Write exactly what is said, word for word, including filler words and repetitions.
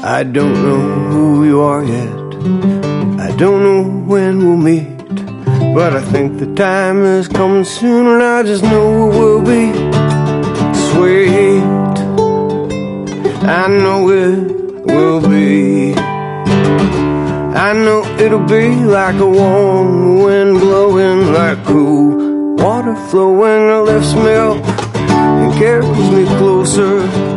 I don't know who you are yet, I don't know when we'll meet, but I think the time is coming soon, and I just know it will be sweet. I know it will be. I know it'll be like a warm wind blowing, like cool water flowing that lifts me up and carries me closer